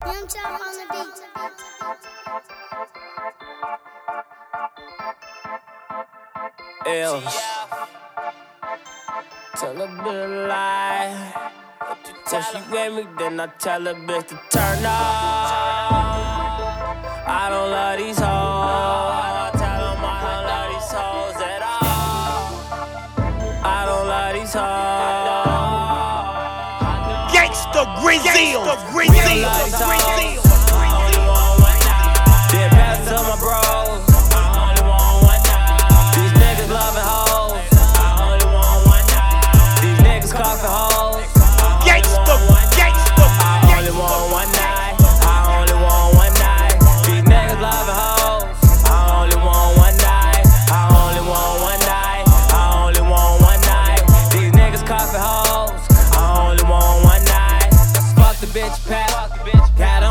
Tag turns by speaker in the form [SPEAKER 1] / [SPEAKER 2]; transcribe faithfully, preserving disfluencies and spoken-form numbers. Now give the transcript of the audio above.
[SPEAKER 1] Young Chop on the beat.
[SPEAKER 2] Else. Tell a bitch a lie. Tell she with me, then I tell a bitch to turn up. I don't love these hoes. I tell them I don't love these hoes at all. I don't love these hoes.
[SPEAKER 3] Gangsta Grizzle,
[SPEAKER 2] Real life